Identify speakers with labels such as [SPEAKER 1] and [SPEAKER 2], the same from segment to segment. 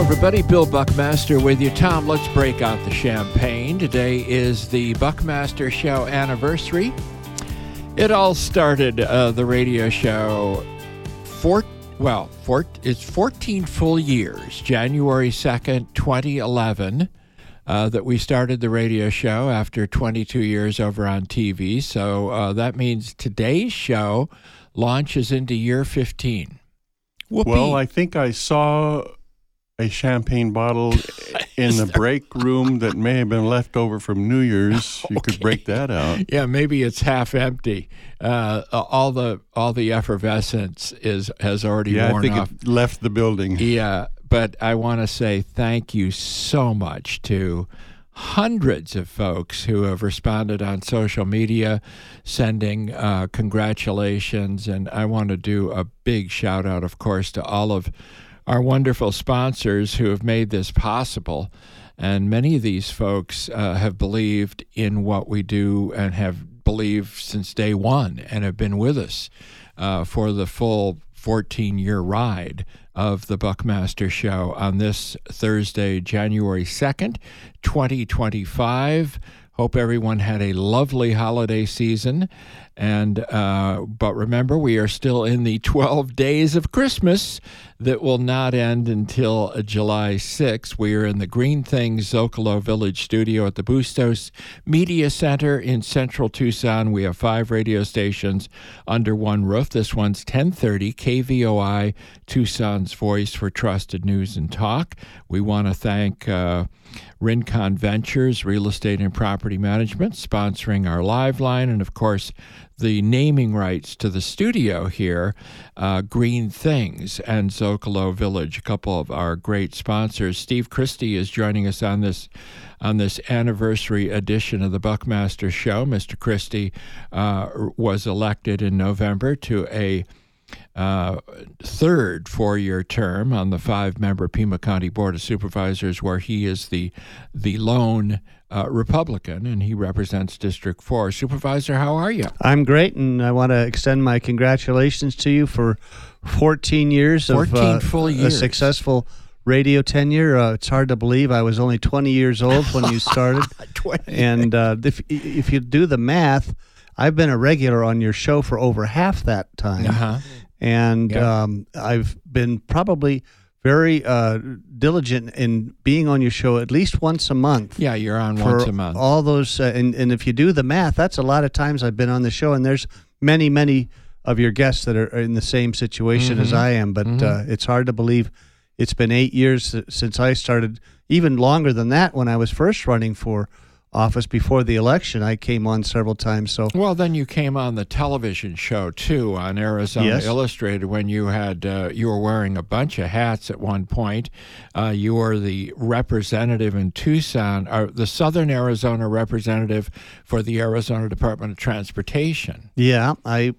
[SPEAKER 1] everybody. Bill Buckmaster with you. Tom, let's break out the champagne. Today is the Buckmaster Show anniversary. It all started, the radio show, it's 14 full years, January 2nd, 2011, that we started the radio show after 22 years over on TV. So that means today's show launches into year 15. Whoopee.
[SPEAKER 2] Well, I think I saw a champagne bottle in the break room that may have been left over from New Year's. You could break that out.
[SPEAKER 1] Yeah, maybe it's half empty. All the effervescence has already worn off.
[SPEAKER 2] I think it left the building.
[SPEAKER 1] Yeah, but I want to say thank you so much to hundreds of folks who have responded on social media, sending congratulations. And I want to do a big shout out, of course, to all of our wonderful sponsors who have made this possible. And many of these folks have believed in what we do and have believed since day one and have been with us for the full 14-year ride of the Buckmaster Show on this Thursday, January 2nd, 2025. Hope everyone had a lovely holiday season. And but remember, we are still in the 12 days of Christmas that will not end until July 6th. We are in the Green Things Zocalo Village studio at the Bustos Media Center in central Tucson. We have 5 radio stations under one roof. This one's 1030 KVOI, Tucson's voice for trusted news and talk. We want to thank Rincon Ventures, Real Estate and Property Management, sponsoring our live line, and of course, the naming rights to the studio here, Green Things and Zocalo Village, a couple of our great sponsors. Steve Christie is joining us on this anniversary edition of the Buckmaster Show. Mr. Christie was elected in November to a third 4-year term on the 5-member Pima County Board of Supervisors, where he is the lone Republican, and he represents District 4. Supervisor, how are you?
[SPEAKER 3] I'm great, and I want to extend my congratulations to you for 14 years
[SPEAKER 1] 14 full years.
[SPEAKER 3] A successful radio tenure. It's hard to believe I was only 20 years old when you started.
[SPEAKER 1] 20.
[SPEAKER 3] And if you do the math, I've been a regular on your show for over half that time.
[SPEAKER 1] Uh-huh.
[SPEAKER 3] And I've been probably very diligent in being on your show at least once a month.
[SPEAKER 1] Yeah, you're on once a month.
[SPEAKER 3] All those, and if you do the math, that's a lot of times I've been on the show, and there's many of your guests that are in the same situation as I am, but it's hard to believe it's been 8 years since I started, even longer than that when I was first running for office before the election. I came on several times. So
[SPEAKER 1] well, then you came on the television show too on Arizona Illustrated when you had you were wearing a bunch of hats at one point. You were the representative in Tucson, or the Southern Arizona representative for the Arizona Department of Transportation.
[SPEAKER 3] Yeah,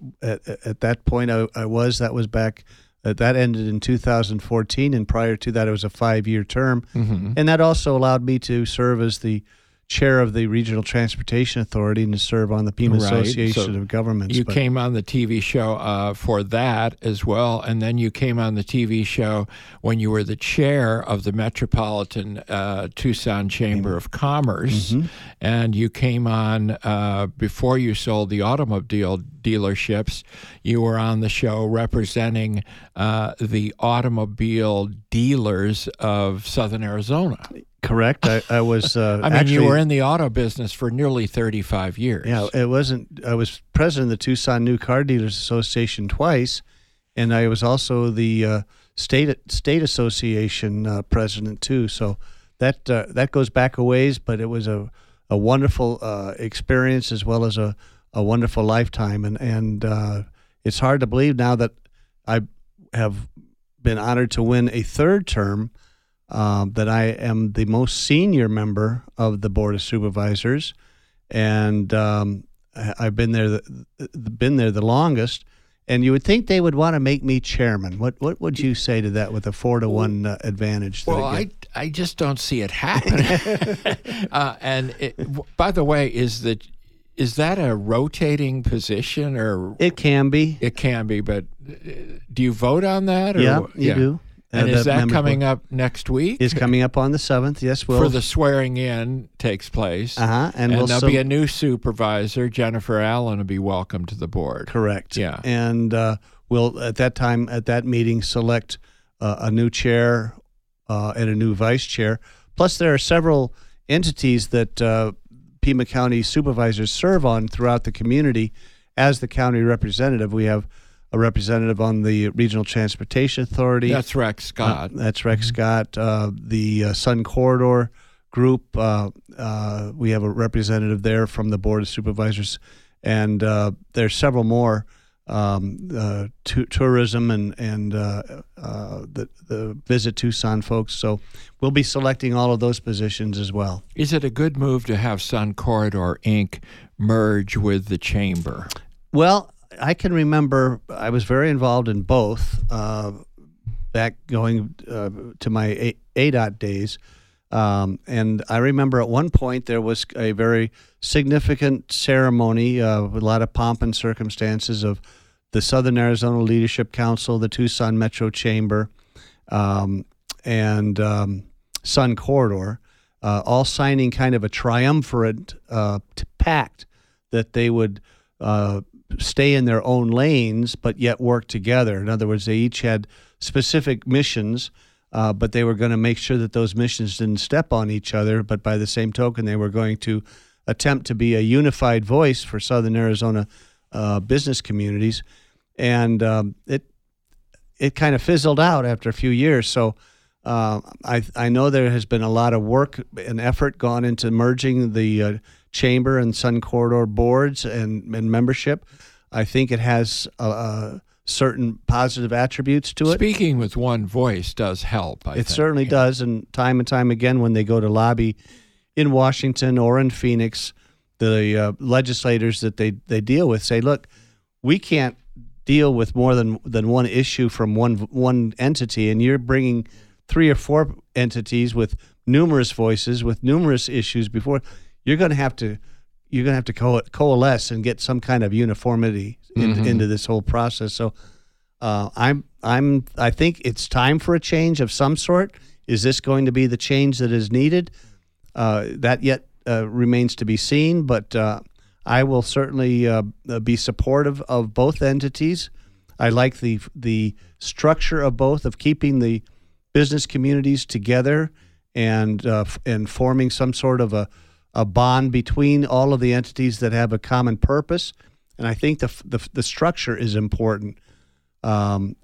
[SPEAKER 3] at that point I was. That was back. That ended in 2014, and prior to that, it was a 5-year term, and that also allowed me to serve as the chair of the Regional Transportation Authority and to serve on the Pima Association of Governments.
[SPEAKER 1] You came on the TV show for that as well, and then you came on the TV show when you were the chair of the Metropolitan Tucson Chamber of Commerce, and you came on before you sold the automobile dealerships. You were on the show representing the automobile dealers of Southern Arizona.
[SPEAKER 3] Correct. I was.
[SPEAKER 1] I mean, you were in the auto business for nearly 35 years.
[SPEAKER 3] Yeah, it wasn't. I was president of the Tucson New Car Dealers Association twice, and I was also the state association president too. So that goes back a ways, but it was a wonderful experience as well as a wonderful lifetime, and it's hard to believe now that I have been honored to win a third term. That I am the most senior member of the Board of Supervisors, and I've been there the longest. And you would think they would want to make me chairman. What would you say to that with a 4-1 advantage?
[SPEAKER 1] Well, I just don't see it happening. By the way, is that a rotating position, or
[SPEAKER 3] it can be?
[SPEAKER 1] It can be, but do you vote on that? Or,
[SPEAKER 3] yeah, you do.
[SPEAKER 1] And is that
[SPEAKER 3] members
[SPEAKER 1] coming up next week?
[SPEAKER 3] Is coming up on the 7th. Yes,
[SPEAKER 1] for the swearing in takes place.
[SPEAKER 3] And
[SPEAKER 1] there'll be a new supervisor. Jennifer Allen will be welcome to the board.
[SPEAKER 3] Correct.
[SPEAKER 1] Yeah.
[SPEAKER 3] And we'll at that meeting select a new chair and a new vice chair. Plus, there are several entities that Pima County supervisors serve on throughout the community as the county representative. We have a representative on the Regional Transportation Authority.
[SPEAKER 1] That's Rex Scott.
[SPEAKER 3] That's Rex Scott. The Sun Corridor Group, we have a representative there from the Board of Supervisors. And there's several more, tourism and the Visit Tucson folks. So we'll be selecting all of those positions as well.
[SPEAKER 1] Is it a good move to have Sun Corridor, Inc. merge with the chamber?
[SPEAKER 3] Well, I can remember I was very involved in both back going to my ADOT days. And I remember at one point there was a very significant ceremony with a lot of pomp and circumstances of the Southern Arizona Leadership Council, the Tucson Metro Chamber, and Sun Corridor, all signing kind of a triumvirate pact that they would stay in their own lanes but yet work together. In other words, they each had specific missions, but they were going to make sure that those missions didn't step on each other, but by the same token, they were going to attempt to be a unified voice for Southern Arizona business communities. And it kind of fizzled out after a few years. So I know there has been a lot of work and effort gone into merging the Chamber and Sun Corridor boards and membership. I think it has certain positive attributes to it.
[SPEAKER 1] Speaking with one voice does help, I think.
[SPEAKER 3] It certainly does, and time again when they go to lobby in Washington or in Phoenix, the legislators that they deal with say, look, we can't deal with more than one issue from one entity, and you're bringing 3 or 4 entities with numerous voices, with numerous issues before. You're going to have to coalesce and get some kind of uniformity into this whole process. So I think it's time for a change of some sort. Is this going to be the change that is needed? That yet remains to be seen, but I will certainly be supportive of both entities. I like the structure of both, of keeping the business communities together and forming some sort of a bond between all of the entities that have a common purpose. And I think the structure is important. And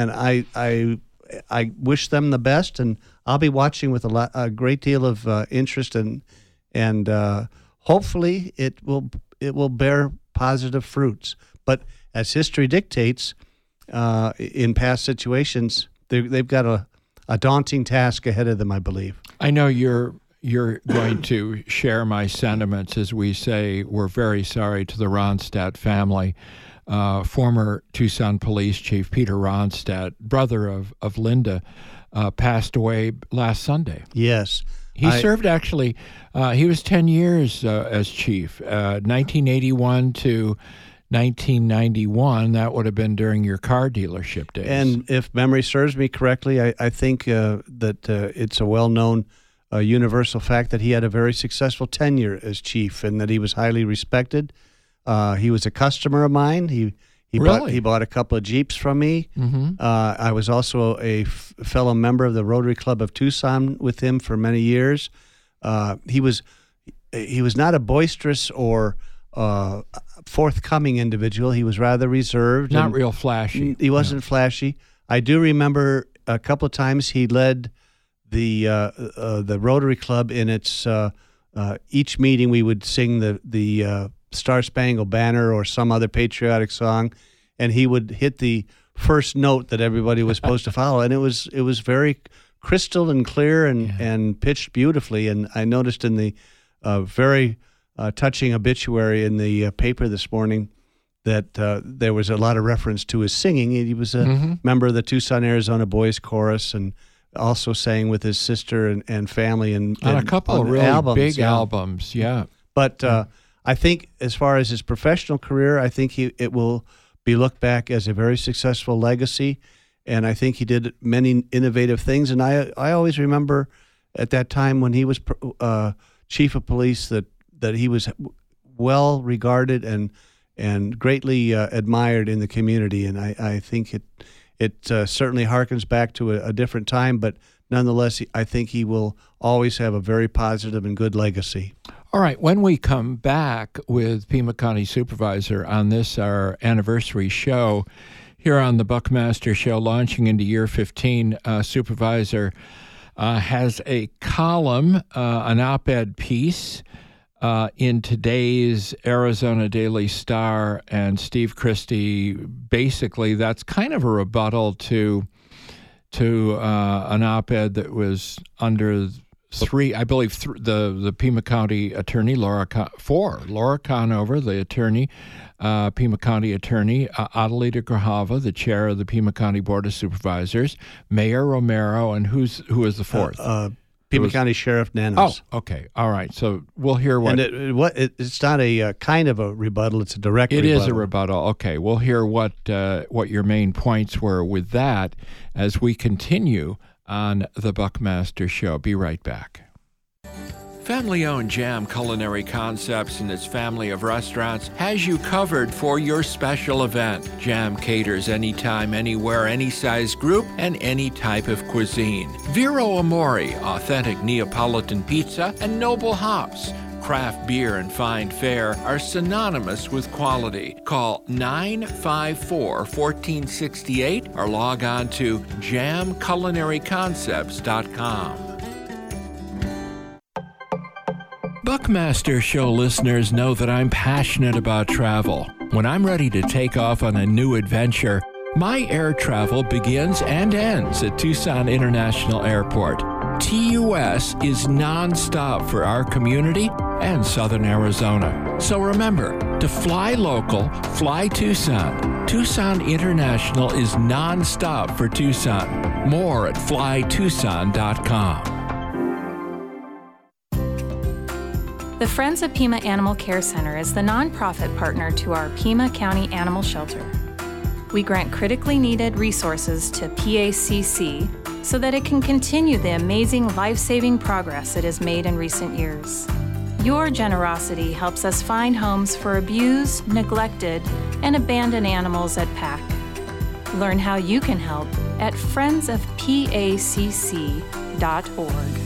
[SPEAKER 3] I wish them the best, and I'll be watching with a great deal of interest, and hopefully it will bear positive fruits. But as history dictates, in past situations, they've got a daunting task ahead of them, I believe.
[SPEAKER 1] I know you're going to share my sentiments as we say we're very sorry to the Ronstadt family. Former Tucson Police Chief Peter Ronstadt, brother of Linda, passed away last Sunday.
[SPEAKER 3] Yes.
[SPEAKER 1] He served actually, he was 10 years as chief, 1981 to 1991. That would have been during your car dealership days.
[SPEAKER 3] And if memory serves me correctly, I think that it's a well-known universal fact that he had a very successful tenure as chief and that he was highly respected. He was a customer of mine. He bought a couple of Jeeps from me. Mm-hmm. I was also a fellow member of the Rotary Club of Tucson with him for many years. He was not a boisterous or forthcoming individual. He was rather reserved.
[SPEAKER 1] Not real flashy.
[SPEAKER 3] He wasn't flashy. I do remember a couple of times he led the Rotary Club in its each meeting. We would sing the Star Spangled Banner or some other patriotic song, and he would hit the first note that everybody was supposed to follow, and it was very crystal and clear and pitched beautifully. And I noticed in the very touching obituary in the paper this morning that there was a lot of reference to his singing. He was a member of the Tucson, Arizona Boys Chorus, and also sang with his sister and family and
[SPEAKER 1] on a couple of really
[SPEAKER 3] albums,
[SPEAKER 1] big albums. Yeah.
[SPEAKER 3] But I think as far as his professional career, I think it will be looked back as a very successful legacy. and I think he did many innovative things. And I always remember at that time when he was chief of police that he was well regarded and greatly admired in the community. And I think it certainly harkens back to a different time, but nonetheless, I think he will always have a very positive and good legacy.
[SPEAKER 1] All right, when we come back with Pima County Supervisor on this, our anniversary show, here on the Buckmaster Show, launching into year 15, Supervisor has a column, an op-ed piece in today's Arizona Daily Star, and Steve Christie, basically that's kind of a rebuttal to an op-ed that was under the Pima County attorney, Laura Conover, the attorney, Pima County attorney, Adelita Grajava, the chair of the Pima County Board of Supervisors, Mayor Romero, and who is the fourth?
[SPEAKER 3] Pima County Sheriff Nanos.
[SPEAKER 1] Oh, okay. All right. So we'll hear what...
[SPEAKER 3] And it's not a kind of a rebuttal. It's a direct rebuttal. It
[SPEAKER 1] is a rebuttal. Okay. We'll hear what your main points were with that as we continue on the Buckmaster Show. Be right back. Family-owned Jam Culinary Concepts and its family of restaurants has you covered for your special event. Jam caters anytime, anywhere, any size group, and any type of cuisine. Vero Amore, authentic Neapolitan pizza, and Noble Hops. Craft beer and fine fare are synonymous with quality. Call 954-1468 or log on to jamculinaryconcepts.com. Buckmaster Show listeners know that I'm passionate about travel. When I'm ready to take off on a new adventure, my air travel begins and ends at Tucson International Airport. TUS is nonstop for our community and Southern Arizona. So remember, to fly local, fly Tucson. Tucson International is nonstop for Tucson. More at flytucson.com.
[SPEAKER 4] The Friends of Pima Animal Care Center is the nonprofit partner to our Pima County Animal Shelter. We grant critically needed resources to PACC so that it can continue the amazing life-saving progress it has made in recent years. Your generosity helps us find homes for abused, neglected, and abandoned animals at PAC. Learn how you can help at friendsofpacc.org.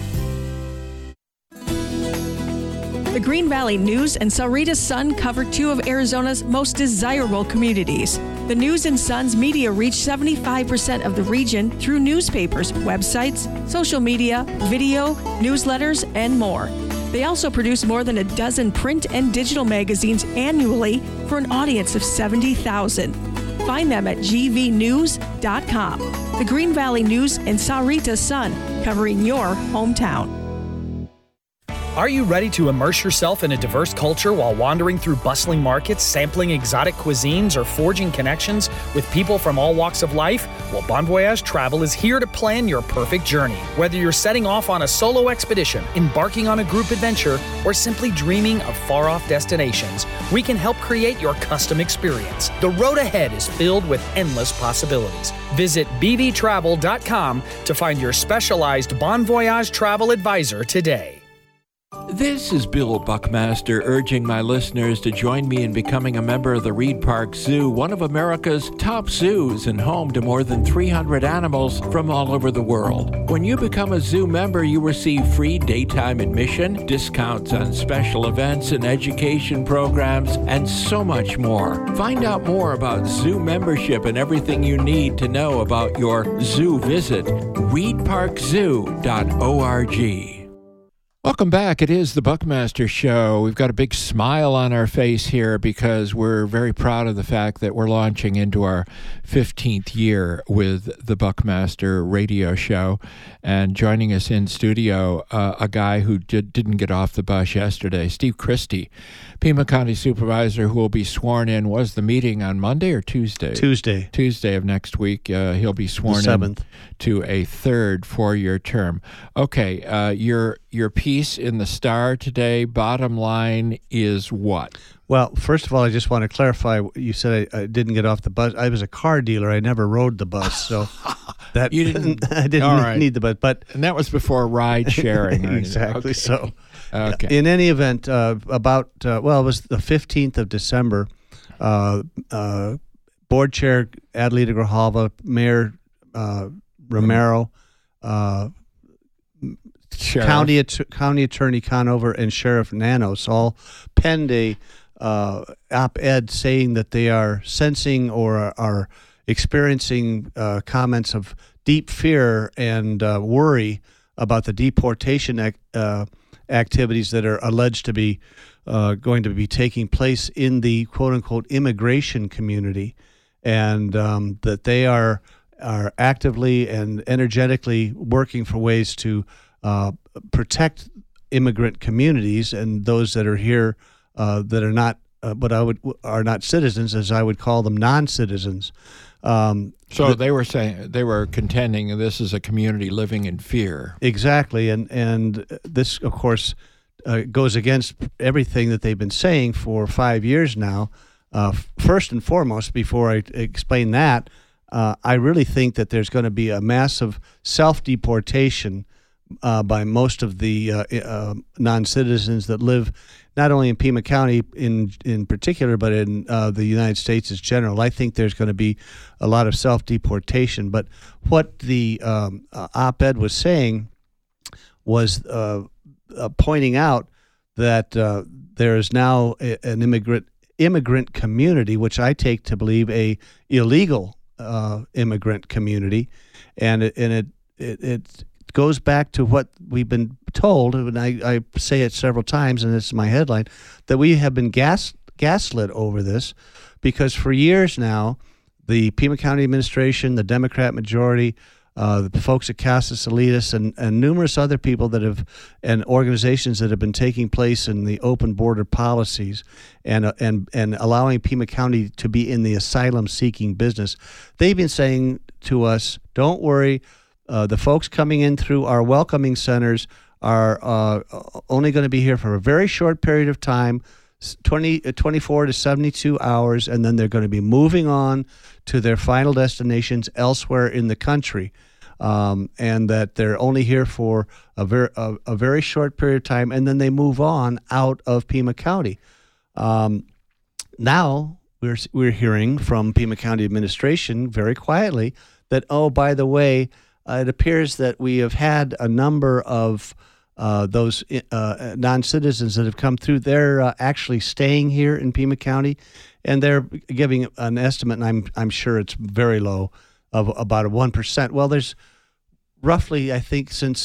[SPEAKER 5] The Green Valley News and Sahuarita Sun cover two of Arizona's most desirable communities. The News and Sun's media reach 75% of the region through newspapers, websites, social media, video, newsletters, and more. They also produce more than a dozen print and digital magazines annually for an audience of 70,000. Find them at gvnews.com. The Green Valley News and Sahuarita Sun, covering your hometown.
[SPEAKER 6] Are you ready to immerse yourself in a diverse culture while wandering through bustling markets, sampling exotic cuisines, or forging connections with people from all walks of life? Well, Bon Voyage Travel is here to plan your perfect journey. Whether you're setting off on a solo expedition, embarking on a group adventure, or simply dreaming of far-off destinations, we can help create your custom experience. The road ahead is filled with endless possibilities. Visit bvtravel.com to find your specialized Bon Voyage travel advisor today.
[SPEAKER 1] This is Bill Buckmaster urging my listeners to join me in becoming a member of the Reed Park Zoo, one of America's top zoos and home to more than 300 animals from all over the world. When you become a zoo member, you receive free daytime admission, discounts on special events and education programs, and so much more. Find out more about zoo membership and everything you need to know about your zoo visit. reedparkzoo.org. Welcome back. It is the Buckmaster Show. We've got a big smile on our face here because we're very proud of the fact that we're launching into our 15th year with the Buckmaster Radio Show. And joining us in studio, a guy who didn't get off the bus yesterday, Steve Christie, Pima County Supervisor, who will be sworn in. Was the meeting on Monday or Tuesday? Tuesday of next week. He'll be sworn in to a third 4-year term. Okay, your piece in the Star today, bottom line, is what?
[SPEAKER 3] Well, first of all, I just want to clarify. You said I didn't get off the bus. I was a car dealer. I never rode the bus, so that
[SPEAKER 1] You didn't.
[SPEAKER 3] I didn't
[SPEAKER 1] All right.
[SPEAKER 3] need the bus. But
[SPEAKER 1] And that was before ride sharing. or
[SPEAKER 3] exactly.
[SPEAKER 1] anything.
[SPEAKER 3] So,
[SPEAKER 1] Okay.
[SPEAKER 3] in any event, it was the 15th of December. Board Chair Adelita Grijalva, Mayor Romero,
[SPEAKER 1] Sheriff.
[SPEAKER 3] County Attorney Conover, and Sheriff Nanos all penned a op-ed saying that they are sensing or are experiencing comments of deep fear and worry about the deportation activities that are alleged to be going to be taking place in the quote-unquote immigration community, and that they are actively and energetically working for ways to protect immigrant communities and those that are here that are not are not citizens, as I would call them, non-citizens.
[SPEAKER 1] So they were contending this is a community living in fear.
[SPEAKER 3] Exactly, and this, of course, goes against everything that they've been saying for 5 years now. First and foremost, before I explain that, I really think that there's going to be a massive self-deportation by most of the non-citizens that live not only in Pima County in particular, but in the United States as general. I think there's going to be a lot of self-deportation. But what the op-ed was saying was pointing out that there is now an immigrant community, which I take to believe a illegal immigrant community, and it goes back to what we've been told, and I say it several times, and it's my headline, that we have been gaslit over this, because for years now, the Pima County administration, the Democrat majority, the folks at Casa Salinas, and numerous other people and organizations that have been taking place in the open border policies and allowing Pima County to be in the asylum-seeking business, they've been saying to us, don't worry, the folks coming in through our welcoming centers are only going to be here for a very short period of time, 24 to 72 hours, and then they're going to be moving on to their final destinations elsewhere in the country, and that they're only here for a very short period of time, and then they move on out of Pima County. Now we're hearing from Pima County administration very quietly that, oh, by the way, it appears that we have had a number of those non-citizens that have come through. They're actually staying here in Pima County, and they're giving an estimate, and I'm sure it's very low, of about 1%. Well, there's roughly, I think, since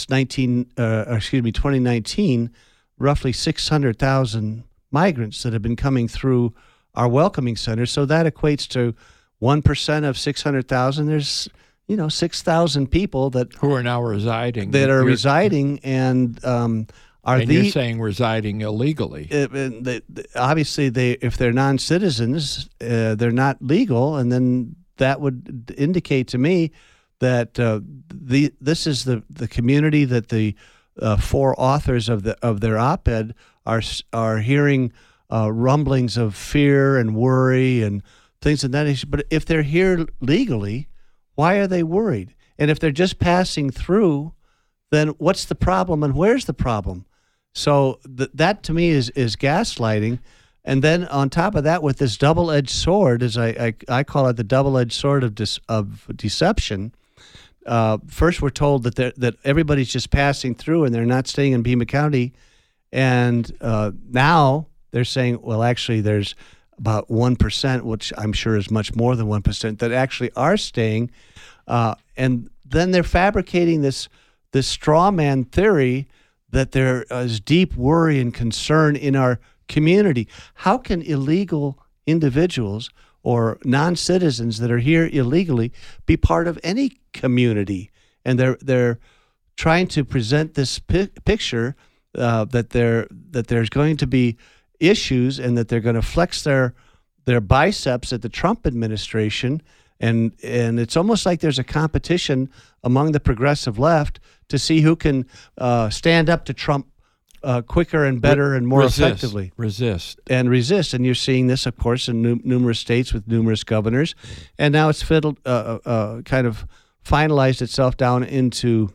[SPEAKER 3] 2019, roughly 600,000 migrants that have been coming through our welcoming centers. So that equates to 1% of 600,000. There's 6,000 people
[SPEAKER 1] who are now residing.
[SPEAKER 3] Residing and
[SPEAKER 1] you're saying residing illegally.
[SPEAKER 3] Obviously, if they're non-citizens, they're not legal, and then that would indicate to me that this is the community that the four authors of their op-ed are hearing rumblings of fear and worry and things of that nature. But if they're here legally, why are they worried? And if they're just passing through, then what's the problem and where's the problem? So that to me is gaslighting. And then on top of that, with this double-edged sword, as I call it, the double-edged sword of deception. First, we're told that everybody's just passing through and they're not staying in Pima County, and now they're saying, well, actually, there's about 1%, which I'm sure is much more than 1%, that actually are staying. And then they're fabricating this straw man theory that there is deep worry and concern in our community. How can illegal individuals or non-citizens that are here illegally be part of any community? And they're trying to present this picture that there's going to be issues and that they're going to flex their biceps at the Trump administration And it's almost like there's a competition among the progressive left to see who can stand up to Trump quicker and better and more effectively.
[SPEAKER 1] Resist.
[SPEAKER 3] And you're seeing this, of course, in numerous states with numerous governors. And now it's kind of finalized itself down into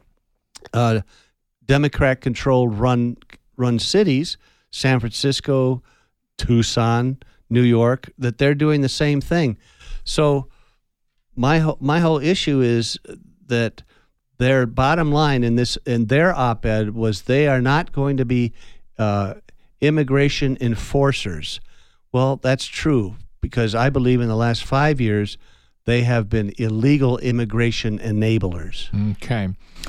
[SPEAKER 3] Democrat-controlled run cities, San Francisco, Tucson, New York, that they're doing the same thing. So my whole issue is that their bottom line in their op-ed was they are not going to be immigration enforcers. Well, that's true, because I believe in the last 5 years they have been illegal immigration enablers.
[SPEAKER 1] Okay.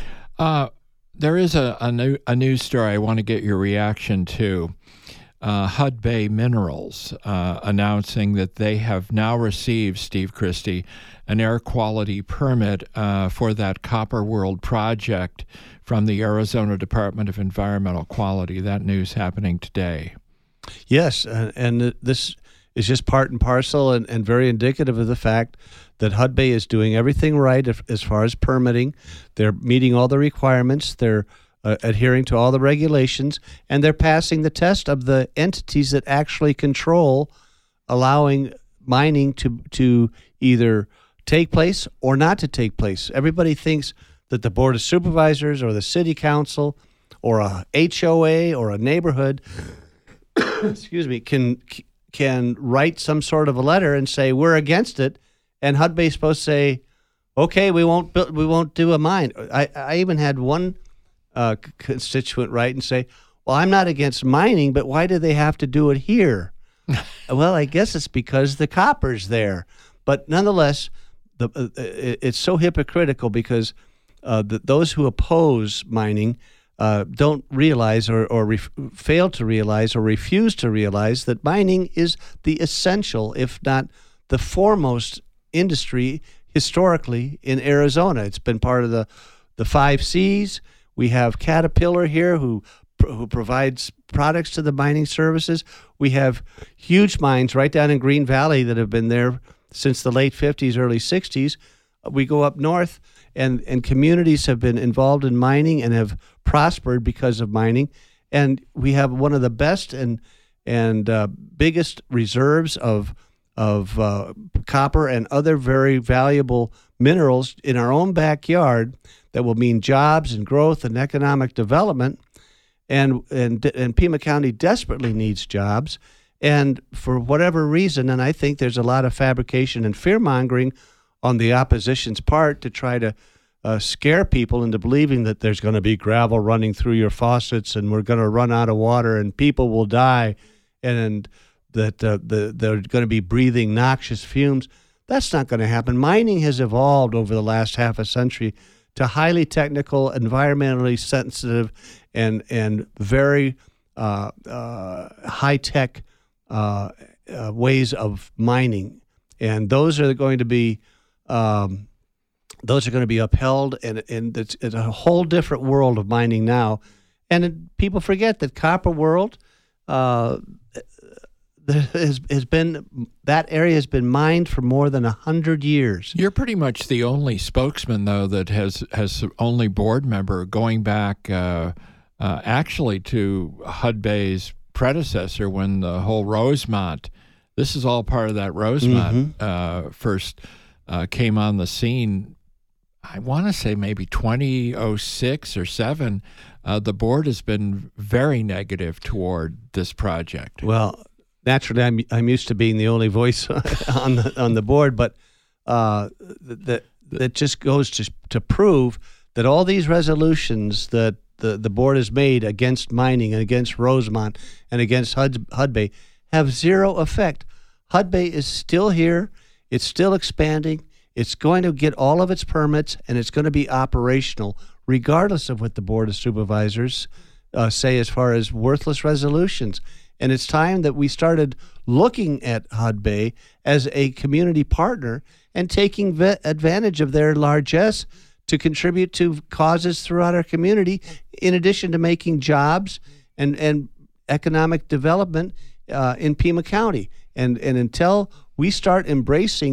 [SPEAKER 1] There is a news story I want to get your reaction to. Hudbay Minerals announcing that they have now received, Steve Christie, an air quality permit for that Copper World project from the Arizona Department of Environmental Quality. That news happening today.
[SPEAKER 3] Yes, and this is just part and parcel and very indicative of the fact that Hudbay is doing everything right as far as permitting. They're meeting all the requirements. They're adhering to all the regulations, and they're passing the test of the entities that actually control allowing mining to either take place or not to take place. Everybody thinks that the Board of Supervisors or the City Council or a HOA or a neighborhood excuse me, can write some sort of a letter and say, we're against it, and Hudbay's supposed to say, okay, we won't do a mine. I even had one constituent write and say, well, I'm not against mining, but why do they have to do it here? Well, I guess it's because the copper's there. But nonetheless, it's so hypocritical because those who oppose mining don't realize or fail to realize or refuse to realize that mining is the essential, if not the foremost industry historically in Arizona. It's been part of the 5 Cs. We have Caterpillar here who provides products to the mining services. We have huge mines right down in Green Valley that have been there since the late 50s, early 60s. We go up north, and communities have been involved in mining and have prospered because of mining. And we have one of the best and biggest reserves of copper and other very valuable minerals in our own backyard that will mean jobs and growth and economic development. And Pima County desperately needs jobs. And for whatever reason, and I think there's a lot of fabrication and fear-mongering on the opposition's part to try to scare people into believing that there's going to be gravel running through your faucets and we're going to run out of water and people will die and that they're going to be breathing noxious fumes. That's not going to happen. Mining has evolved over the last half a century to highly technical, environmentally sensitive, and very high-tech ways of mining, and those are going to be upheld. And it's a whole different world of mining now. And people forget that Copper World that area has been mined for more than 100 years.
[SPEAKER 1] You're pretty much the only spokesman, though, that has only board member going back actually to Hudbay's predecessor when the whole Rosemont. This is all part of that Rosemont first came on the scene. I want to say maybe 2006 or 7. The board has been very negative toward this project.
[SPEAKER 3] Well, naturally, I'm used to being the only voice on the board, but that just goes to prove that all these resolutions that the board has made against mining and against Rosemont and against Hudbay have zero effect. Hudbay is still here. It's still expanding. It's going to get all of its permits, and it's going to be operational regardless of what the Board of Supervisors say as far as worthless resolutions. And it's time that we started looking at Hudbay as a community partner and taking advantage of their largesse to contribute to causes throughout our community, in addition to making jobs and economic development in Pima County. And until we start embracing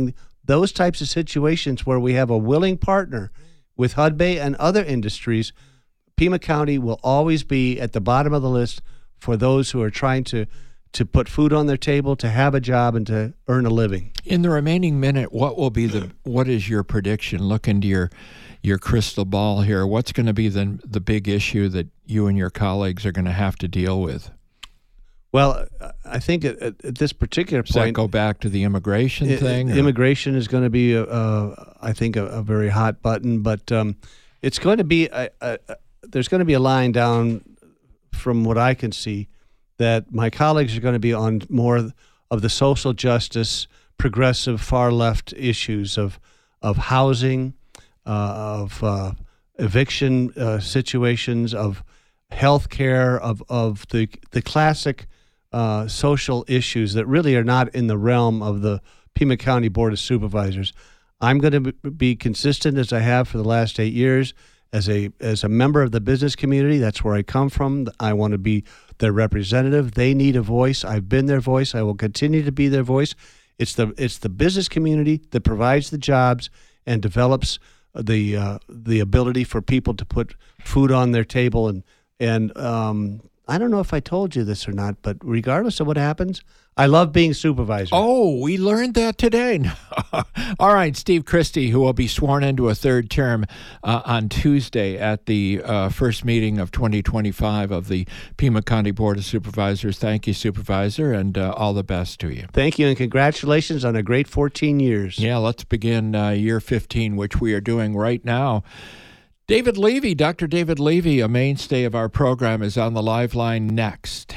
[SPEAKER 3] those types of situations where we have a willing partner with Hudbay and other industries, Pima County will always be at the bottom of the list for those who are trying to put food on their table, to have a job, and to earn a living.
[SPEAKER 1] In the remaining minute, what is your prediction? Look into your crystal ball here. What's going to be the big issue that you and your colleagues are going to have to deal with?
[SPEAKER 3] Well, I think at this particular point...
[SPEAKER 1] Does that go back to the immigration thing?
[SPEAKER 3] Immigration is going to be, I think, a very hot button, but it's going to be... there's going to be a line down, from what I can see, that my colleagues are going to be on more of the social justice, progressive, far-left issues of housing, of eviction situations, of health care, of the classic social issues that really are not in the realm of the Pima County Board of Supervisors. I'm going to be consistent, as I have for the last 8 years, as a member of the business community. That's where I come from. I want to be their representative. They need a voice. I've been their voice. I will continue to be their voice. It's the business community that provides the jobs and develops the ability for people to put food on their table. And I don't know if I told you this or not, but regardless of what happens, I love being supervisor.
[SPEAKER 1] Oh, we learned that today. All right, Steve Christie, who will be sworn into a third term on Tuesday at the first meeting of 2025 of the Pima County Board of Supervisors. Thank you, Supervisor, and all the best to you.
[SPEAKER 3] Thank you, and congratulations on a great 14 years.
[SPEAKER 1] Yeah, let's begin year 15, which we are doing right now. David Levy, Dr. David Levy, a mainstay of our program, is on the live line next.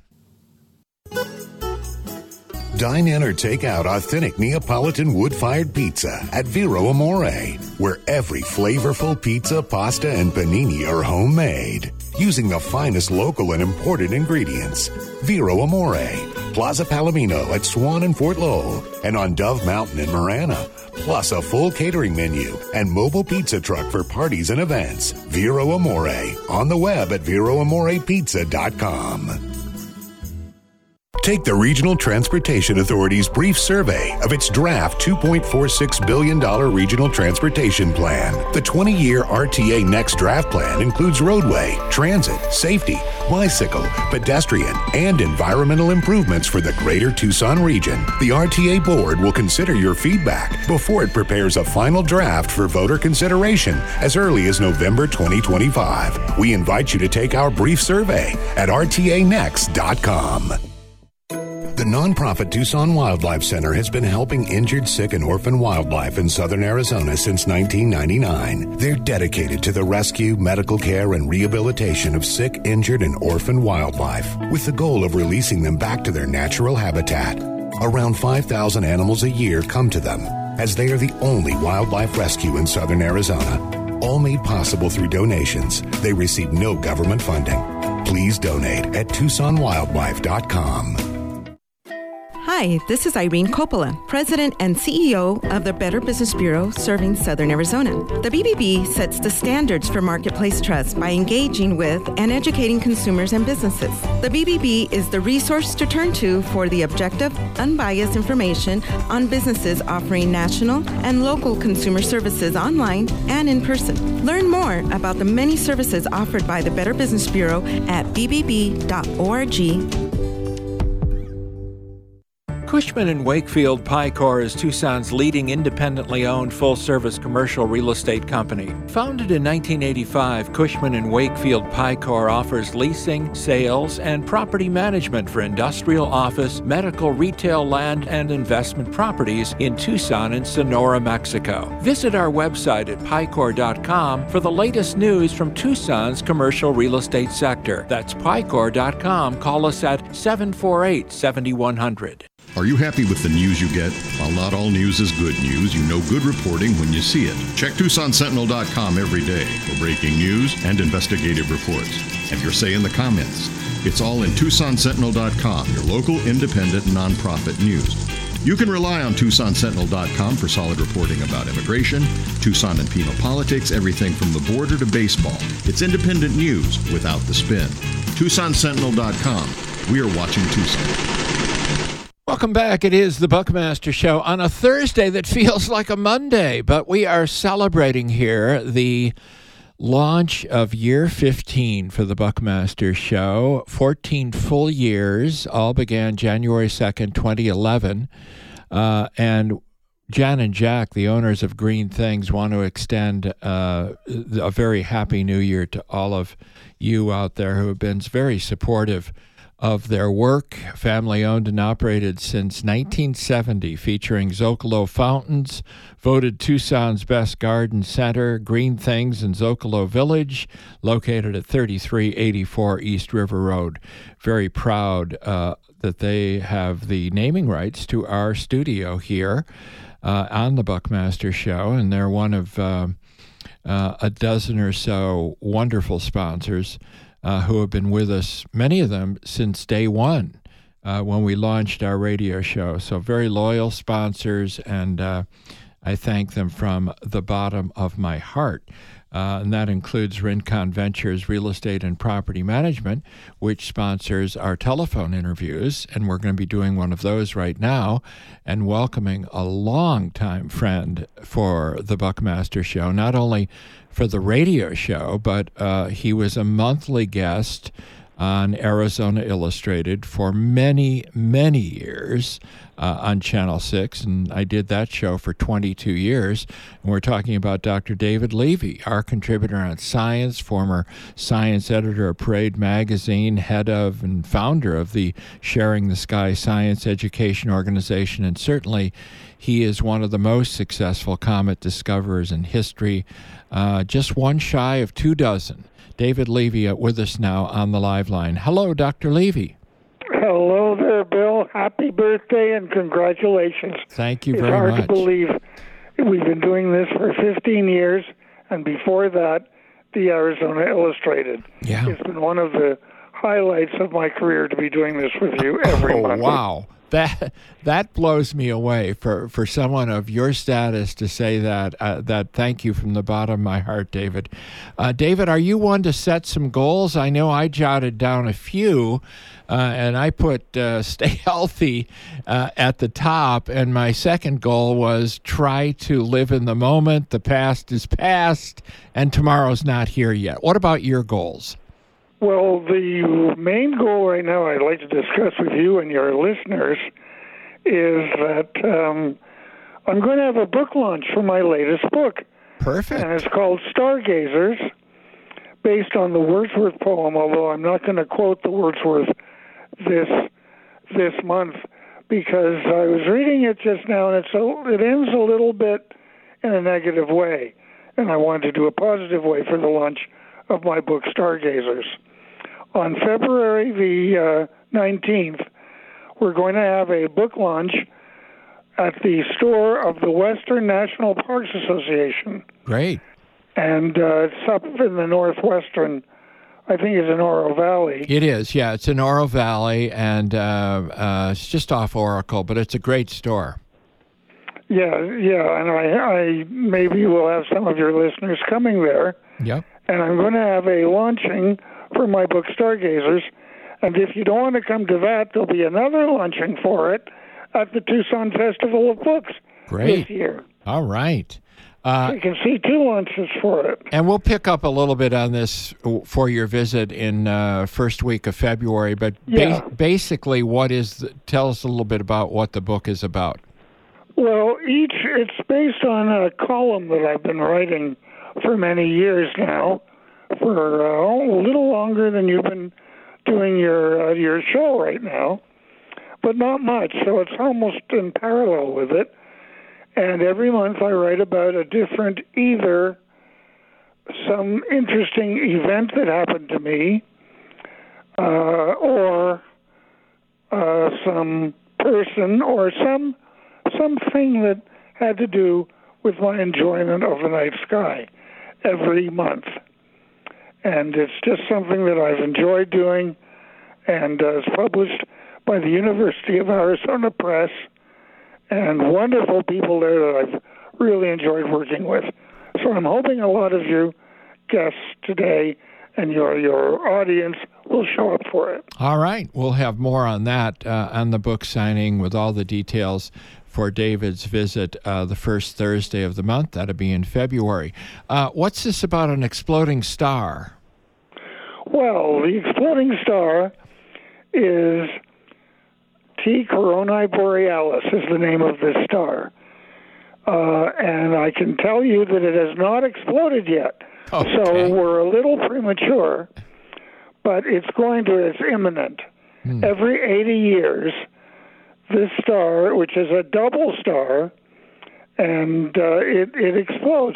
[SPEAKER 7] Dine in or take out authentic Neapolitan wood-fired pizza at Vero Amore, where every flavorful pizza, pasta, and panini are homemade, using the finest local and imported ingredients. Vero Amore, Plaza Palomino at Swan and Fort Lowell, and on Dove Mountain in Marana, plus a full catering menu and mobile pizza truck for parties and events. Vero Amore, on the web at VeroAmorePizza.com. Take the Regional Transportation Authority's brief survey of its draft $2.46 billion Regional Transportation Plan. The 20-year RTA Next Draft Plan includes roadway, transit, safety, bicycle, pedestrian, and environmental improvements for the greater Tucson region. The RTA Board will consider your feedback before it prepares a final draft for voter consideration as early as November 2025. We invite you to take our brief survey at RTANext.com. The nonprofit Tucson Wildlife Center has been helping injured, sick, and orphan wildlife in southern Arizona since 1999. They're dedicated to the rescue, medical care, and rehabilitation of sick, injured, and orphan wildlife, with the goal of releasing them back to their natural habitat. Around 5,000 animals a year come to them, as they are the only wildlife rescue in southern Arizona. All made possible through donations. They receive no government funding. Please donate at TucsonWildlife.com.
[SPEAKER 8] Hi, this is Irene Coppola, President and CEO of the Better Business Bureau serving Southern Arizona. The BBB sets the standards for marketplace trust by engaging with and educating consumers and businesses. The BBB is the resource to turn to for the objective, unbiased information on businesses offering national and local consumer services online and in person. Learn more about the many services offered by the Better Business Bureau at bbb.org.
[SPEAKER 1] Cushman & Wakefield Picor is Tucson's leading independently owned full-service commercial real estate company. Founded in 1985, Cushman & Wakefield Picor offers leasing, sales, and property management for industrial, office, medical, retail, land, and investment properties in Tucson and Sonora, Mexico. Visit our website at Picor.com for the latest news from Tucson's commercial real estate sector. That's Picor.com. Call us at 748-7100.
[SPEAKER 9] Are you happy with the news you get? While not all news is good news, you know good reporting when you see it. Check TucsonSentinel.com every day for breaking news and investigative reports. Have your say in the comments. It's all in TucsonSentinel.com, your local independent nonprofit news. You can rely on TucsonSentinel.com for solid reporting about immigration, Tucson and Pima politics, everything from the border to baseball. It's independent news without the spin. TucsonSentinel.com. We are watching Tucson.
[SPEAKER 1] Welcome back. It is the Buckmaster Show on a Thursday that feels like a Monday, but we are celebrating here the launch of year 15 for the Buckmaster Show. 14 full years, all began January 2nd, 2011. And Jan and Jack, the owners of Green Things, want to extend a very happy new year to all of you out there who have been very supportive of their work, family-owned and operated since 1970, featuring Zocalo Fountains, voted Tucson's best garden center, Green Things in Zocalo Village, located at 3384 East River Road. Very proud that they have the naming rights to our studio here on the Buckmaster Show, and they're one of a dozen or so wonderful sponsors who have been with us, many of them since day one when we launched our radio show. So very loyal sponsors, and I thank them from the bottom of my heart. And that includes Rincon Ventures Real Estate and Property Management, which sponsors our telephone interviews, and we're going to be doing one of those right now, and welcoming a longtime friend for the Buckmaster Show, not only for the radio show, but he was a monthly guest on Arizona Illustrated for many, many years on Channel 6, and I did that show for 22 years. And we're talking about Dr. David Levy, our contributor on science, former science editor of Parade Magazine, head of and founder of the Sharing the Sky Science Education Organization, and certainly he is one of the most successful comet discoverers in history, just one shy of 24. David Levy with us now on the live line. Hello, Dr. Levy.
[SPEAKER 10] Hello there, Bill. Happy birthday and congratulations.
[SPEAKER 1] Thank you very much.
[SPEAKER 10] It's hard to believe we've been doing this for 15 years, and before that, the Arizona Illustrated.
[SPEAKER 1] Yeah.
[SPEAKER 10] It's been one of the highlights of my career to be doing this with you every month.
[SPEAKER 1] Wow. That blows me away for someone of your status to say that. That thank you from the bottom of my heart, David. David, are you one to set some goals? I know I jotted down a few, and I put stay healthy at the top. And my second goal was try to live in the moment. The past is past, and tomorrow's not here yet. What about your goals?
[SPEAKER 10] Well, the main goal right now I'd like to discuss with you and your listeners is that I'm going to have a book launch for my latest book.
[SPEAKER 1] Perfect.
[SPEAKER 10] And it's called Stargazers, based on the Wordsworth poem, although I'm not going to quote the Wordsworth this month because I was reading it just now, and it ends a little bit in a negative way, and I wanted to do a positive way for the launch of my book, Stargazers. On February the 19th, we're going to have a book launch at the store of the Western National Parks Association.
[SPEAKER 1] Great.
[SPEAKER 10] And it's up in the northwestern, I think it's in Oro Valley.
[SPEAKER 1] It is, yeah. It's in Oro Valley, and it's just off Oracle, but it's a great store.
[SPEAKER 10] Yeah, and I maybe will have some of your listeners coming there.
[SPEAKER 1] Yep.
[SPEAKER 10] And I'm going to have a launching for my book, Stargazers. And if you don't want to come to that, there'll be another launching for it at the Tucson Festival of Books this year.
[SPEAKER 1] All right.
[SPEAKER 10] So you can see two launches for it.
[SPEAKER 1] And we'll pick up a little bit on this for your visit in first week of February. But basically, tell us a little bit about what the book is about.
[SPEAKER 10] Well, it's based on a column that I've been writing for many years now, for a little longer than you've been doing your show right now, but not much, so it's almost in parallel with it. And every month I write about a different, either some interesting event that happened to me, or some person, or something that had to do with my enjoyment of the night sky every month. And it's just something that I've enjoyed doing, and it's published by the University of Arizona Press, and wonderful people there that I've really enjoyed working with. So I'm hoping a lot of you guests today and your audience will show up for it.
[SPEAKER 1] All right. We'll have more on that on the book signing with all the details for David's visit the first Thursday of the month. That'll be in February. What's this about an exploding star?
[SPEAKER 10] Well, the exploding star is T. Coronae Borealis is the name of this star. And I can tell you that it has not exploded yet.
[SPEAKER 1] Okay.
[SPEAKER 10] So we're a little premature, but it's imminent. Every 80 years, this star, which is a double star, and it explodes.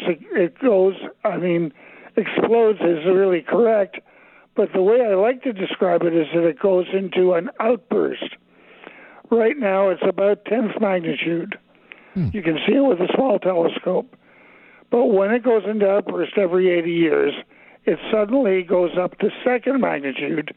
[SPEAKER 10] Explodes is really correct, but the way I like to describe it is that it goes into an outburst. Right now, it's about 10th magnitude. You can see it with a small telescope. But when it goes into outburst every 80 years, it suddenly goes up to 2nd magnitude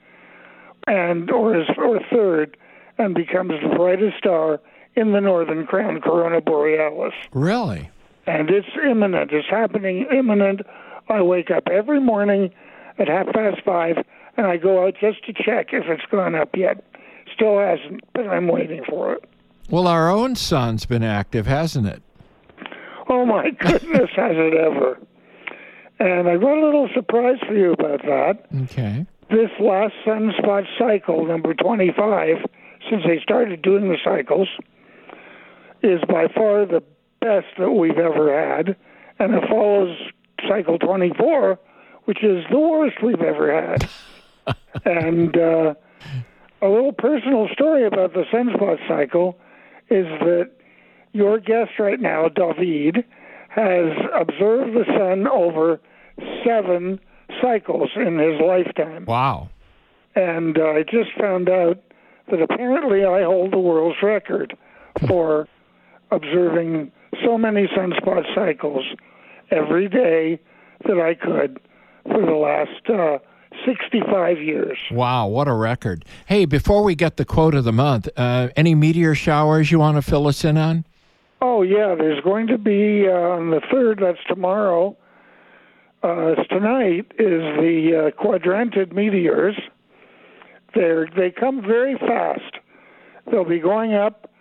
[SPEAKER 10] or 3rd, and becomes the brightest star in the northern crown, Corona Borealis.
[SPEAKER 1] Really?
[SPEAKER 10] And it's imminent. It's happening imminent. I wake up every morning at 5:30, and I go out just to check if it's gone up yet. Still hasn't, but I'm waiting for it.
[SPEAKER 1] Well, our own sun's been active, hasn't it?
[SPEAKER 10] Oh, my goodness, has it ever. And I got a little surprise for you about that.
[SPEAKER 1] Okay.
[SPEAKER 10] This last sunspot cycle, number 25, since they started doing the cycles, is by far the best that we've ever had. And it follows cycle 24, which is the worst we've ever had. And a little personal story about the sunspot cycle is that your guest right now, David, has observed the sun over 7 cycles in his lifetime.
[SPEAKER 1] Wow.
[SPEAKER 10] And I just found out that apparently I hold the world's record for observing so many sunspot cycles every day that I could for the last 65 years.
[SPEAKER 1] Wow, what a record. Hey, before we get the quote of the month, any meteor showers you want to fill us in on?
[SPEAKER 10] Oh, yeah, there's going to be on the 3rd, that's tomorrow. Tonight is the quadrantid meteors. They come very fast. They'll be going up.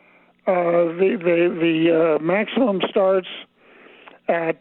[SPEAKER 10] The maximum starts at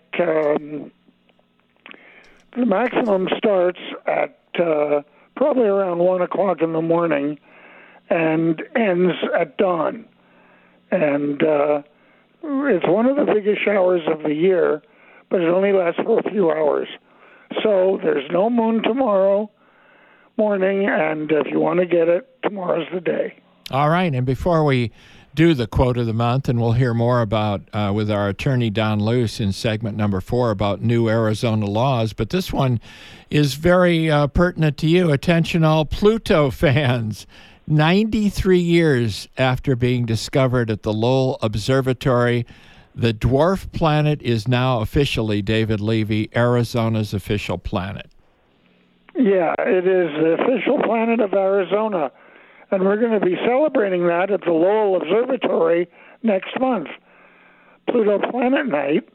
[SPEAKER 10] probably around 1 o'clock in the morning and ends at dawn. And it's one of the biggest showers of the year, but it only lasts for a few hours. So there's no moon tomorrow morning, and if you want to get it, tomorrow's the day.
[SPEAKER 1] All right, and before we do the quote of the month, and we'll hear more about with our attorney Don Luce in segment number 4 about new Arizona laws, but this one is very pertinent to you. Attention all Pluto fans. 93 years after being discovered at the Lowell Observatory, the dwarf planet is now officially, David Levy, Arizona's official planet.
[SPEAKER 10] Yeah, it is the official planet of Arizona. And we're going to be celebrating that at the Lowell Observatory next month. Pluto Planet Night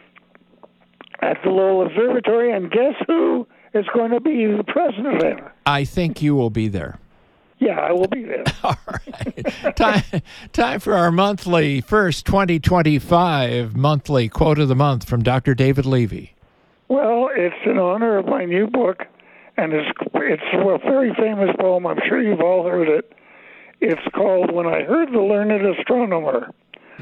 [SPEAKER 10] at the Lowell Observatory. And guess who is going to be the president there?
[SPEAKER 1] I think you will be there.
[SPEAKER 10] Yeah, I will be there.
[SPEAKER 1] All right. Time for our monthly, first 2025 monthly quote of the month from Dr. David Levy.
[SPEAKER 10] Well, it's in honor of my new book. And it's a very famous poem. I'm sure you've all heard it. It's called "When I Heard the Learned Astronomer,"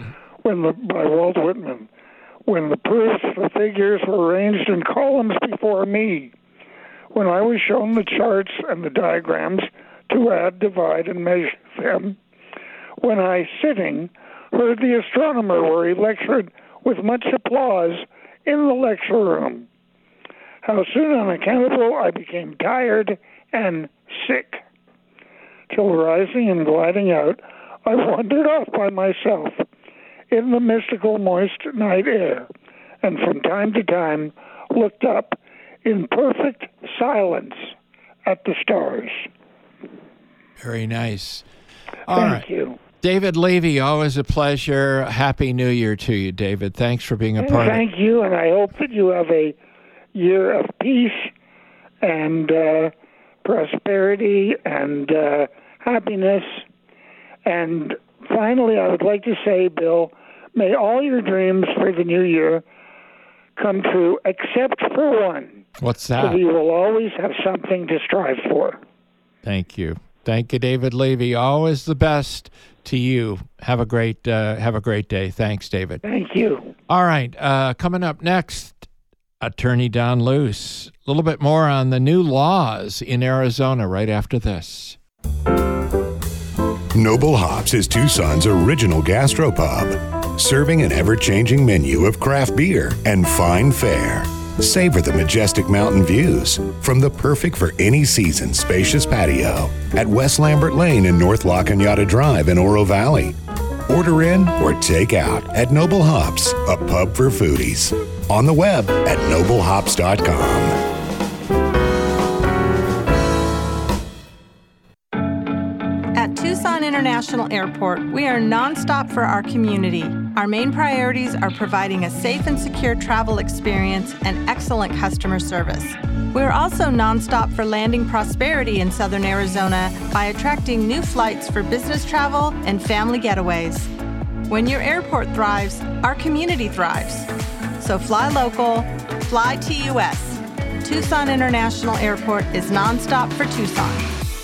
[SPEAKER 10] by Walt Whitman. When the proofs, the figures were arranged in columns before me. When I was shown the charts and the diagrams to add, divide, and measure them. When I, sitting, heard the astronomer where he lectured with much applause in the lecture room. How soon unaccountable I became tired and sick. Till rising and gliding out, I wandered off by myself in the mystical moist night air, and from time to time looked up in perfect silence at the stars.
[SPEAKER 1] Very nice.
[SPEAKER 10] Thank you.
[SPEAKER 1] David Levy, always a pleasure. Happy New Year to you, David. Thanks for being a part of it.
[SPEAKER 10] Thank you, and I hope that you have a year of peace and prosperity and happiness. And finally, I would like to say, Bill, may all your dreams for the new year come true, except for one.
[SPEAKER 1] What's that?
[SPEAKER 10] So you will always have something to strive for.
[SPEAKER 1] Thank you. Thank you, David Levy. Always the best to you. Have a great day. Thanks, David.
[SPEAKER 10] Thank you.
[SPEAKER 1] All right. Coming up next, Attorney Don Luce. A little bit more on the new laws in Arizona right after this.
[SPEAKER 7] Noble Hops is Tucson's original gastropub, serving an ever-changing menu of craft beer and fine fare. Savor the majestic mountain views from the perfect for any season spacious patio at West Lambert Lane and North La Cañada Drive in Oro Valley. Order in or take out at Noble Hops, a pub for foodies. On the web at noblehops.com.
[SPEAKER 11] At Tucson International Airport, we are nonstop for our community. Our main priorities are providing a safe and secure travel experience and excellent customer service. We are also nonstop for landing prosperity in Southern Arizona by attracting new flights for business travel and family getaways. When your airport thrives, our community thrives. So fly local, fly TUS. Tucson International Airport is nonstop for Tucson.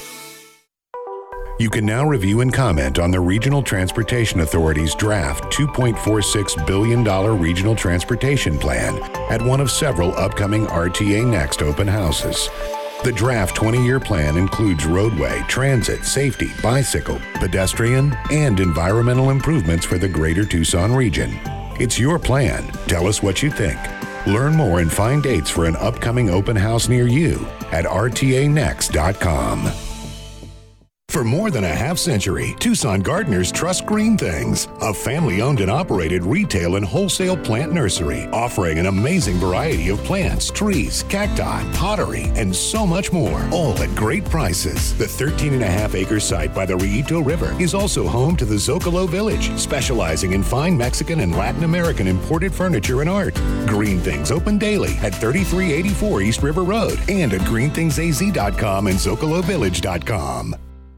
[SPEAKER 7] You can now review and comment on the Regional Transportation Authority's draft $2.46 billion Regional Transportation Plan at one of several upcoming RTA Next open houses. The draft 20-year plan includes roadway, transit, safety, bicycle, pedestrian, and environmental improvements for the greater Tucson region. It's your plan. Tell us what you think. Learn more and find dates for an upcoming open house near you at rtanext.com. For more than a half century, Tucson gardeners trust Green Things, a family-owned and operated retail and wholesale plant nursery offering an amazing variety of plants, trees, cacti, pottery, and so much more, all at great prices. The 13.5-acre site by the Rillito River is also home to the Zocalo Village, specializing in fine Mexican and Latin American imported furniture and art. Green Things open daily at 3384 East River Road and at greenthingsaz.com and zocalovillage.com.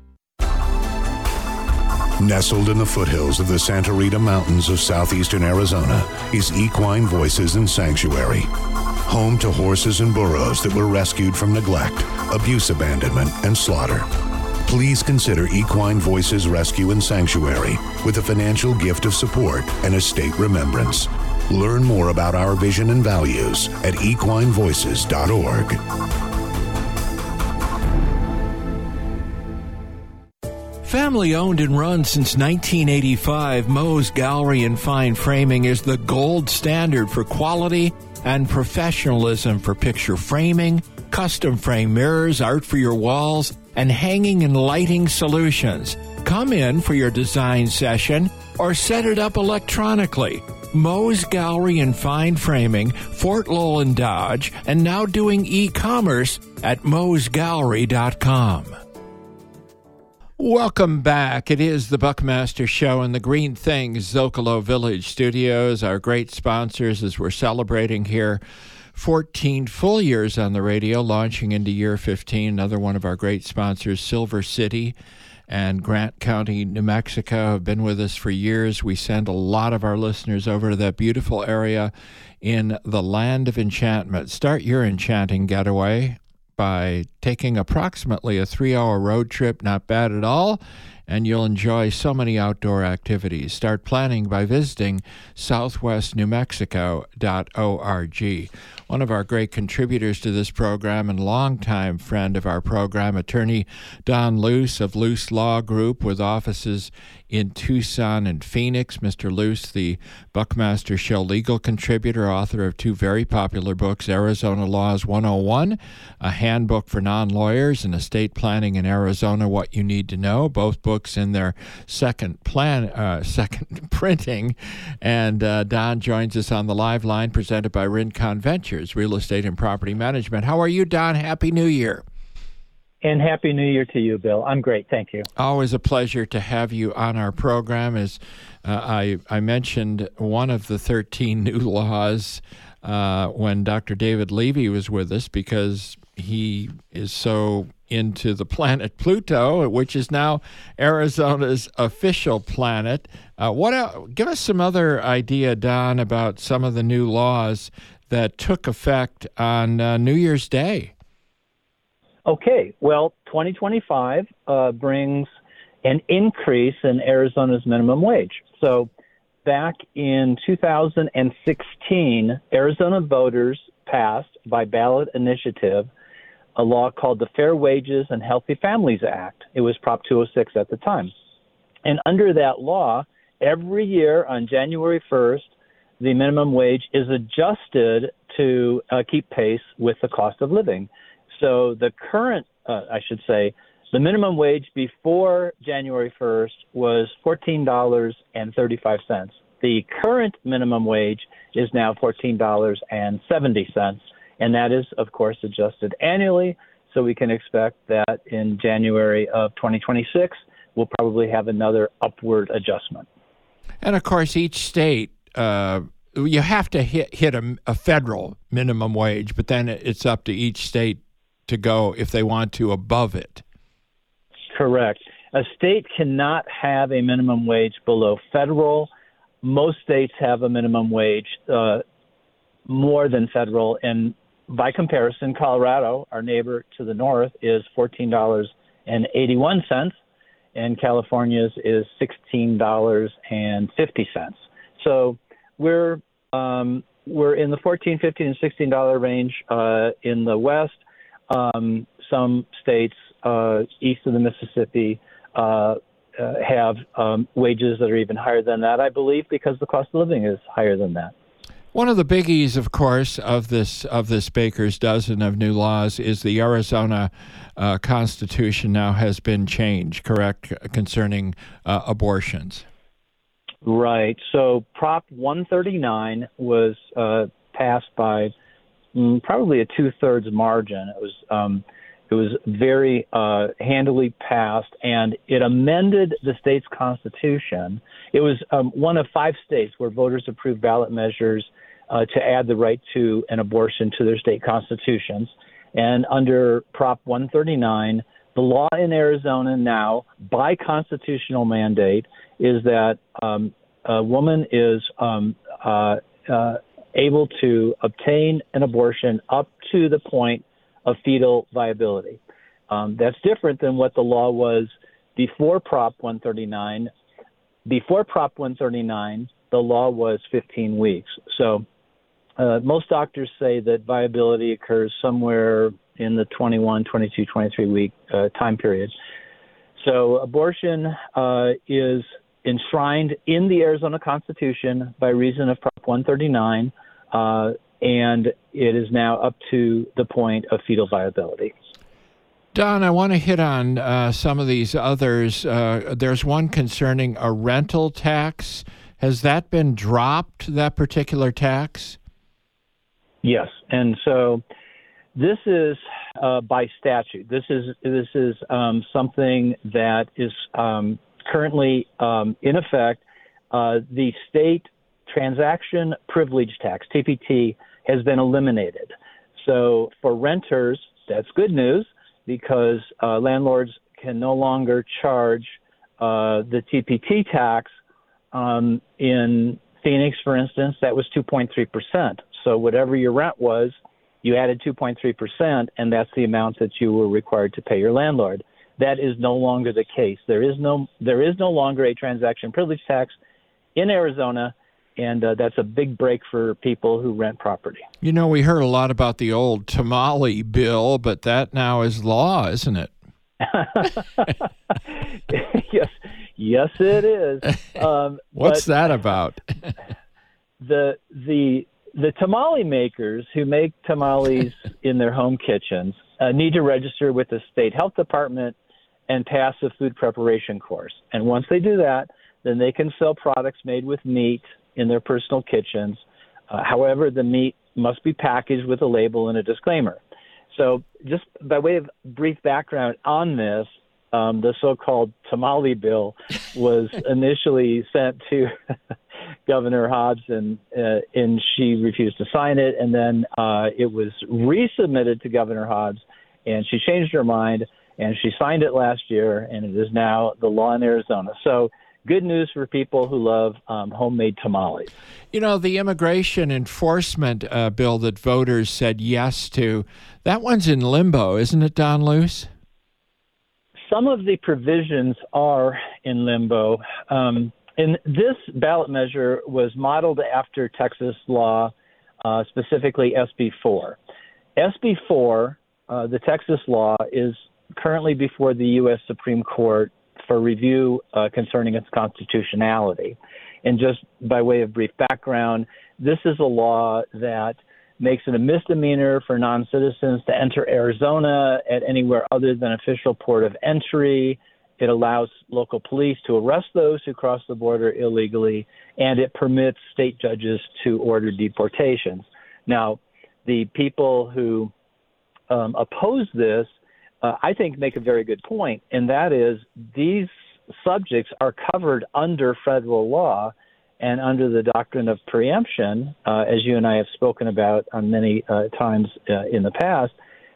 [SPEAKER 7] Nestled in the foothills of the Santa Rita Mountains of southeastern Arizona is Equine Voices and Sanctuary, home to horses and burros that were rescued from neglect, abuse, abandonment, and slaughter. Please consider Equine Voices Rescue and Sanctuary with a financial gift of support and a state remembrance. Learn more about our vision and values at equinevoices.org.
[SPEAKER 1] Family owned and run since 1985, Moe's Gallery and Fine Framing is the gold standard for quality and professionalism for picture framing, custom frame mirrors, art for your walls, and hanging and lighting solutions. Come in for your design session or set it up electronically. Moe's Gallery and Fine Framing, Fort Lowell and Dodge, and now doing e-commerce at moesgallery.com. Welcome back. It is the Buckmaster Show in the Green Things Zocalo Village Studios, our great sponsors as we're celebrating here 14 full years on the radio, launching into year 15. Another one of our great sponsors, Silver City and Grant County, New Mexico, have been with us for years. We send a lot of our listeners over to that beautiful area in the Land of Enchantment. Start your enchanting getaway by taking approximately a 3-hour road trip, not bad at all, and you'll enjoy so many outdoor activities. Start planning by visiting southwestnewmexico.org. One of our great contributors to this program and longtime friend of our program, Attorney Don Luce of Luce Law Group with offices in Tucson and Phoenix. Mr. Luce, the Buckmaster Show legal contributor, author of 2 very popular books, Arizona Laws 101, a handbook for non-lawyers, and Estate Planning in Arizona, What You Need to Know, both books in their second printing. And Don joins us on the live line presented by Rincon Ventures, Real Estate and Property Management. How are you, Don? Happy New Year.
[SPEAKER 12] And Happy New Year to you, Bill. I'm great. Thank you.
[SPEAKER 1] Always a pleasure to have you on our program. As I mentioned, one of the 13 new laws when Dr. David Levy was with us, because he is so into the planet Pluto, which is now Arizona's official planet. Give us some other idea, Don, about some of the new laws that took effect on New Year's Day.
[SPEAKER 12] Okay, well, 2025 brings an increase in Arizona's minimum wage. So back in 2016, Arizona voters passed by ballot initiative a law called the Fair Wages and Healthy Families Act. It was Prop 206 at the time. And under that law, every year on January 1st, the minimum wage is adjusted to keep pace with the cost of living. So the current, the minimum wage before January 1st was $14.35. The current minimum wage is now $14.70. And that is, of course, adjusted annually. So we can expect that in January of 2026, we'll probably have another upward adjustment.
[SPEAKER 1] And, of course, each state, you have to hit a federal minimum wage, but then it's up to each state to go, if they want to, above it.
[SPEAKER 12] Correct. A state cannot have a minimum wage below federal. Most states have a minimum wage more than federal, and by comparison, Colorado, our neighbor to the north, is $14.81, and California's is $16.50. So we're in the $14, $15, and $16 range in the West. Some states east of the Mississippi have wages that are even higher than that, I believe, because the cost of living is higher than that.
[SPEAKER 1] One of the biggies, of course, of this baker's dozen of new laws is the Arizona Constitution now has been changed, correct, concerning abortions.
[SPEAKER 12] Right. So Prop 139 was passed by probably a 2/3 margin. It was very handily passed, and it amended the state's constitution. It was one of 5 states where voters approved ballot measures to add the right to an abortion to their state constitutions. And under Prop 139, the law in Arizona now, by constitutional mandate, is that a woman is able to obtain an abortion up to the point of fetal viability. That's different than what the law was before Prop 139. Before Prop 139, the law was 15 weeks. So most doctors say that viability occurs somewhere in the 21, 22, 23-week time period. So abortion is enshrined in the Arizona Constitution by reason of Prop 139, and it is now up to the point of fetal viability.
[SPEAKER 1] Don, I want to hit on some of these others. There's one concerning a rental tax. Has that been dropped, that particular tax?
[SPEAKER 12] Yes, and so this is by statute. This is something that is currently in effect. The state transaction privilege tax, TPT, has been eliminated. So for renters, that's good news because landlords can no longer charge the TPT tax. In Phoenix, for instance, that was 2.3%. So whatever your rent was, you added 2.3%, and that's the amount that you were required to pay your landlord. That is no longer the case. There is no longer a transaction privilege tax in Arizona, and that's a big break for people who rent property.
[SPEAKER 1] You know, we heard a lot about the old tamale bill, but that now is law, isn't it?
[SPEAKER 12] Yes, it is.
[SPEAKER 1] What's that about?
[SPEAKER 12] The tamale makers who make tamales in their home kitchens need to register with the state health department and pass a food preparation course. And once they do that, then they can sell products made with meat in their personal kitchens. However, the meat must be packaged with a label and a disclaimer. So just by way of brief background on this, the so-called tamale bill, was initially sent to Governor Hobbs, and she refused to sign it. And then it was resubmitted to Governor Hobbs, and she changed her mind, and she signed it last year, and it is now the law in Arizona. So good news for people who love homemade tamales.
[SPEAKER 1] You know, the immigration enforcement bill that voters said yes to, that one's in limbo, isn't it, Don Luce?
[SPEAKER 12] Some of the provisions are in limbo. And this ballot measure was modeled after Texas law, specifically SB 4. SB 4, the Texas law, is currently before the U.S. Supreme Court for review concerning its constitutionality. And just by way of brief background, this is a law that makes it a misdemeanor for non-citizens to enter Arizona at anywhere other than official port of entry. It allows local police to arrest those who cross the border illegally, and it permits state judges to order deportations. Now, the people who oppose this, I think, make a very good point, and that is these subjects are covered under federal law and under the doctrine of preemption, as you and I have spoken about on many times in the past.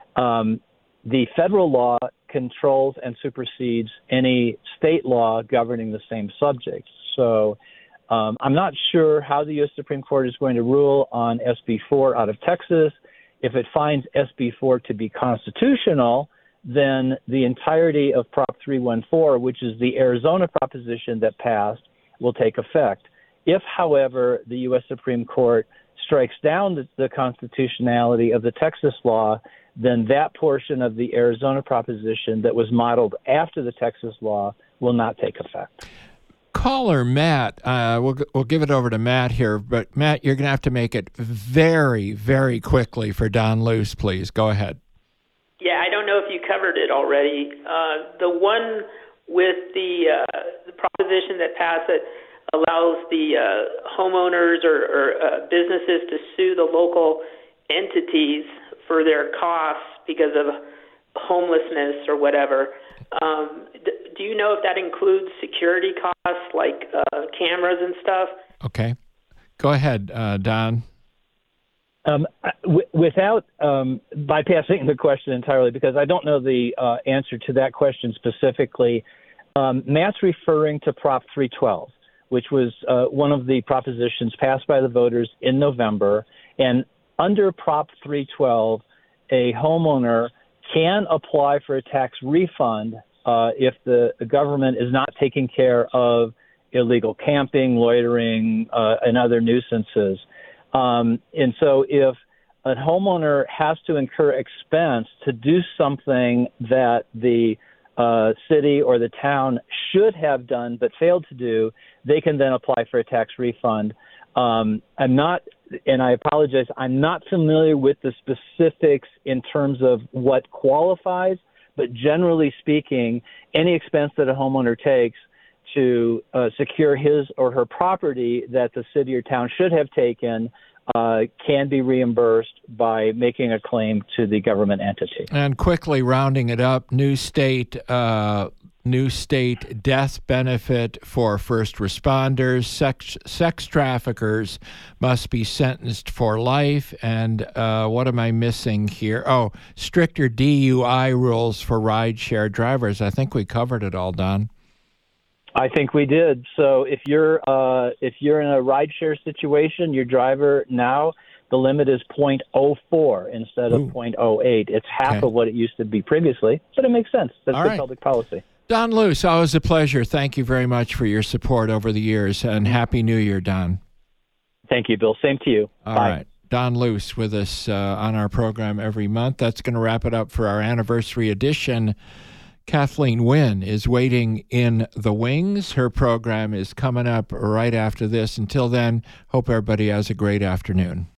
[SPEAKER 12] The federal law controls and supersedes any state law governing the same subject. So I'm not sure how the U.S. Supreme Court is going to rule on SB 4 out of Texas. If it finds SB 4 to be constitutional, then the entirety of Prop 314, which is the Arizona proposition that passed, will take effect. If, however, the U.S. Supreme Court strikes down the constitutionality of the Texas law, then that portion of the Arizona proposition that was modeled after the Texas law will not take effect.
[SPEAKER 1] Caller Matt, we'll give it over to Matt here, but Matt, you're going to have to make it very, very quickly for Don Luce, please. Go ahead.
[SPEAKER 13] Yeah, I don't know if you covered it already. The one with the proposition that passed that allows the homeowners or businesses to sue the local entities for their costs because of homelessness or whatever. Do you know if that includes security costs like cameras and stuff?
[SPEAKER 1] Okay. Go ahead, Don.
[SPEAKER 12] Without bypassing the question entirely, because I don't know the answer to that question specifically, Matt's referring to Prop 312, which was one of the propositions passed by the voters in November. And under Prop 312, a homeowner can apply for a tax refund if the government is not taking care of illegal camping, loitering, and other nuisances. And so if a homeowner has to incur expense to do something that the city or the town should have done but failed to do, they can then apply for a tax refund. I'm not, and I apologize, I'm not familiar with the specifics in terms of what qualifies, but generally speaking, any expense that a homeowner takes to secure his or her property that the city or town should have taken can be reimbursed by making a claim to the government entity.
[SPEAKER 1] And quickly rounding it up, new state death benefit for first responders, sex traffickers must be sentenced for life. And what am I missing here? Oh, stricter DUI rules for rideshare drivers. I think we covered it all, Don.
[SPEAKER 12] I think we did. So if you're in a rideshare situation, your driver now, the limit is 0.04 instead of 0.08. It's half of what it used to be previously, but it makes sense. That's good public policy.
[SPEAKER 1] Don Luce, always a pleasure. Thank you very much for your support over the years, and Happy New Year, Don.
[SPEAKER 12] Thank you, Bill. Same to you.
[SPEAKER 1] All
[SPEAKER 12] Bye.
[SPEAKER 1] right. Don Luce with us on our program every month. That's going to wrap it up for our anniversary edition. Kathleen Wynne is waiting in the wings. Her program is coming up right after this. Until then, hope everybody has a great afternoon.